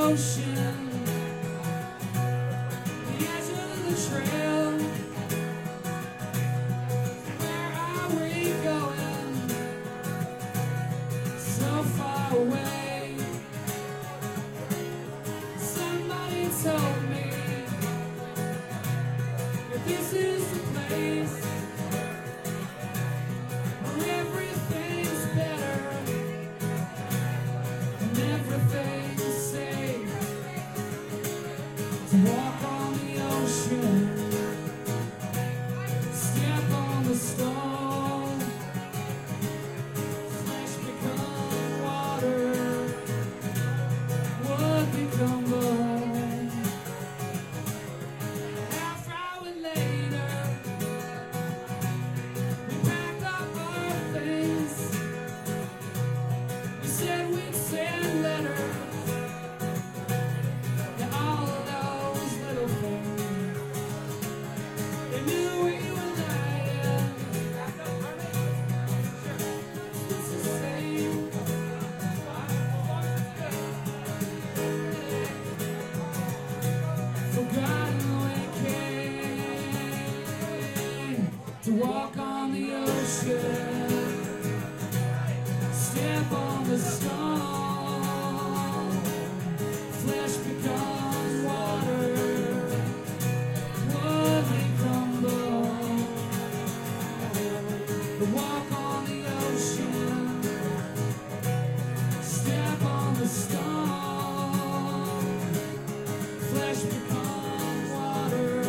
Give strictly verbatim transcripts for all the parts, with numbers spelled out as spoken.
ocean, the edge of the trail. Where are we going? So far away. Somebody told me that this is the place where everything's better and everything's safe. To walk on the ocean, step on the stone, flesh become water, wood become bone. Half hour later, we packed up our things. We said we'd send letters. Yeah, all of those little things. They knew we were lying. It's the same. Forgotten we came to walk on the ocean, step on the stone, flesh becomes water, wood become bone. To walk on the ocean, step on the stone, flesh becomes water,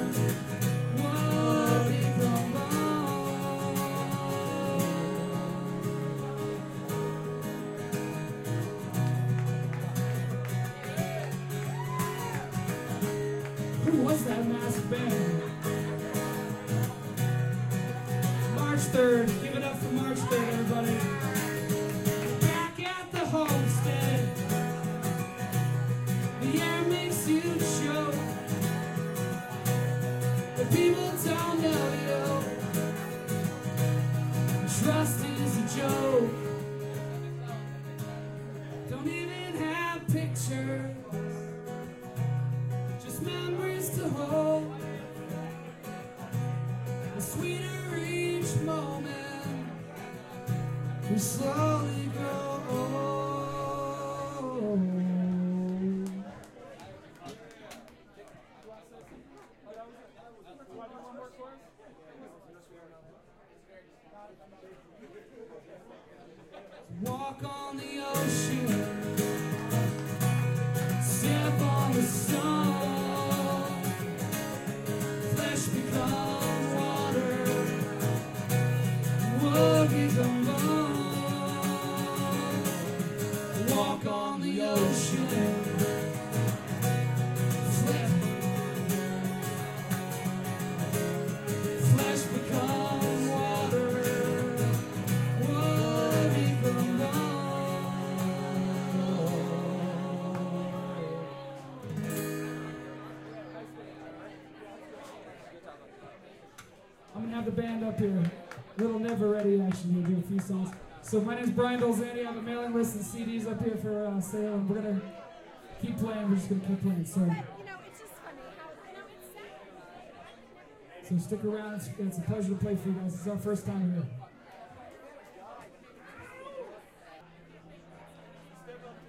wood become bone. Who was that masked band? March third. Give it up for March third, everybody. Back at the homestead, the air makes you choke. The people don't know you. Trust is a joke. Don't even have pictures, just memories to hold. The sweeter each moment, we slowly grow old. Walk on the ocean, step on the stone, flesh become water, wood become bone. Walk on the ocean, flip, flesh become water, wood become bone. I'm gonna have the band up here. Little Never Ready action. We'll do a few songs. So my name's Brian Dolzani. I have a mailing list and C Ds up here for uh, sale, and we're gonna keep playing. We're just gonna keep playing. So, You know, it's just funny how, you know, it's sad. so stick around. It's, it's a pleasure to play for you guys. It's our first time here.